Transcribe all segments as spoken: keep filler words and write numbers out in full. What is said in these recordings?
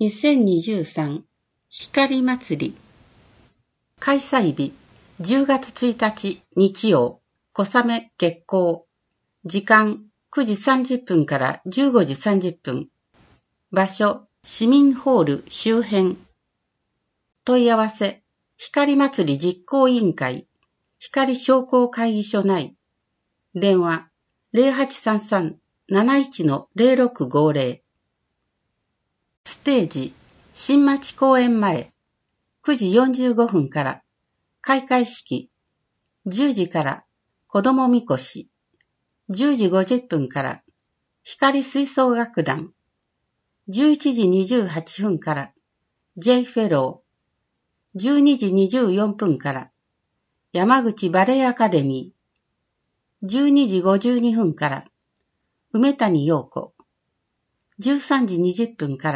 にせんにじゅうさん光祭り開催日じゅうがつついたち日曜小雨決行時間くじさんじゅっぷんからじゅうごじさんじゅっぷん場所市民ホール周辺問い合わせ光祭り実行委員会光商工会議所内電話 ゼロはちさんさん なないち ゼロろくごゼロステージ新町公園前くじよんじゅうごふんから開会式じゅうじから子どもみこしじゅうじごじゅっぷんから光吹奏楽団じゅういちじにじゅうはっぷんから J フェローじゅうにじにじゅうよんぷんから山口バレエアカデミーじゅうにじごじゅうにふんから梅谷陽子じゅうさんじにじゅっぷんから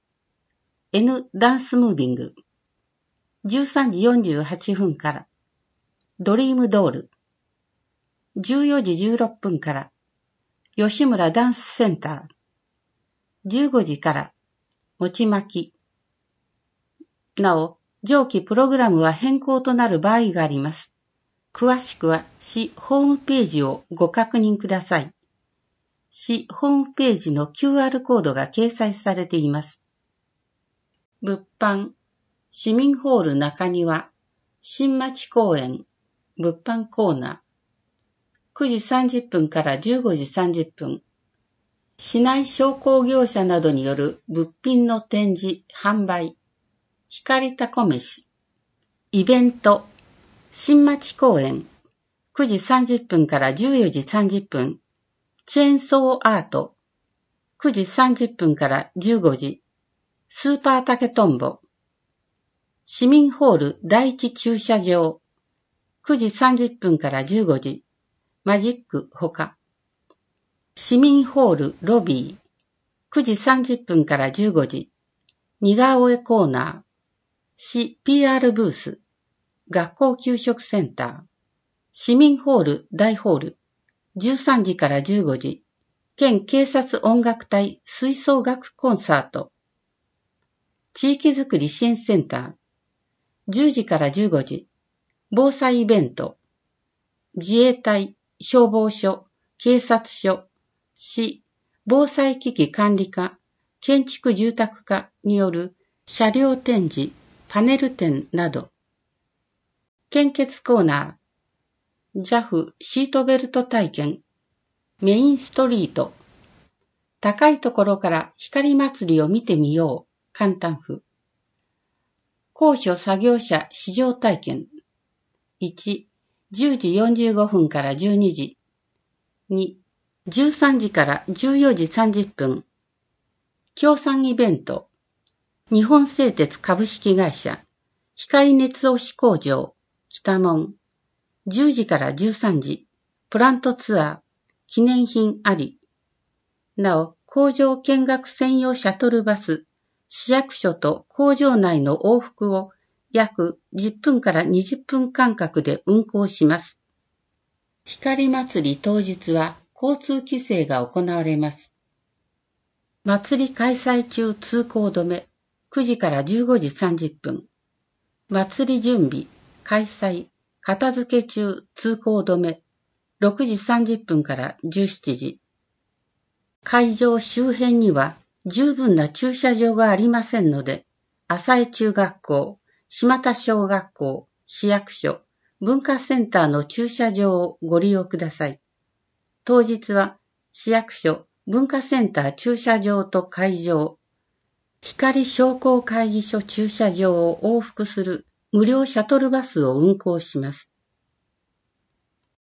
N ダンスムービングじゅうさんじよんじゅうはっぷんからドリームドールじゅうよじじゅうろっぷんから吉村ダンスセンターじゅうごじから餅巻きなお上記プログラムは変更となる場合があります詳しくは市ホームページをご確認ください市ホームページの キューアール コードが掲載されています物販市民ホール中庭新町公園物販コーナーくじさんじゅっぷんからじゅうごじさんじゅっぷん市内商工業者などによる物品の展示販売光たこ飯イベント新町公園くじさんじゅっぷんからじゅうよじさんじゅっぷんチェーンソーアートくじさんじゅっぷんからじゅうごじスーパー竹とんぼ市民ホール第一駐車場くじさんじゅっぷんからじゅうごじマジックほか市民ホールロビーくじさんじゅっぷんからじゅうごじ似顔絵コーナー市 ピーアール ブース学校給食センター市民ホール大ホールじゅうさんじからじゅうごじ県警察音楽隊吹奏楽コンサート地域づくり支援センターじゅうじからじゅうごじ防災イベント自衛隊消防署警察署市防災機器管理課建築住宅課による車両展示パネル展など献血コーナー ジャフ シートベルト体験メインストリート高いところから光祭りを見てみよう簡単譜高所作業車試乗体験いち、じゅうじよんじゅうごふんからじゅうにじに、じゅうさんじからじゅうよじさんじゅっぷん協賛イベント日本製鉄株式会社光熱押し工場北門じゅうじからじゅうさんじプラントツアー記念品ありなお工場見学専用シャトルバス市役所と工場内の往復を約じゅっぷんからにじゅっぷん間隔で運行します光祭り当日は交通規制が行われます祭り開催中通行止めくじからじゅうごじさんじゅっぷん祭り準備開催片付け中通行止めろくじさんじゅっぷんからじゅうしちじ会場周辺には十分な駐車場がありませんので浅江中学校島田小学校市役所文化センターの駐車場をご利用ください当日は市役所文化センター駐車場と会場光商工会議所駐車場を往復する無料シャトルバスを運行します